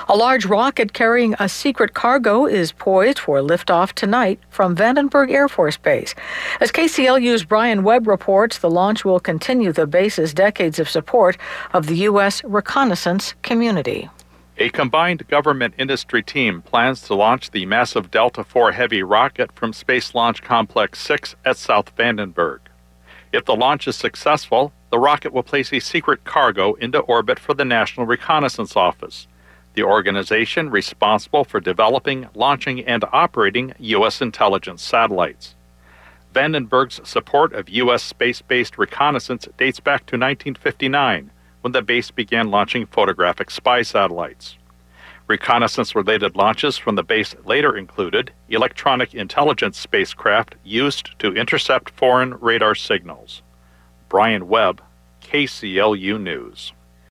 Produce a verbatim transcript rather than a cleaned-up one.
A large rocket carrying a secret cargo is poised for liftoff tonight from Vandenberg Air Force Base. As K C L U's Brian Webb reports, the launch will continue the base's decades of support of the U S reconnaissance community. A combined government-industry team plans to launch the massive Delta four Heavy rocket from Space Launch Complex six at South Vandenberg. If the launch is successful, the rocket will place a secret cargo into orbit for the National Reconnaissance Office, the organization responsible for developing, launching, and operating U S intelligence satellites. Vandenberg's support of U S space-based reconnaissance dates back to nineteen fifty-nine, when the base began launching photographic spy satellites. Reconnaissance-related launches from the base later included electronic intelligence spacecraft used to intercept foreign radar signals. Brian Webb, K C L U News.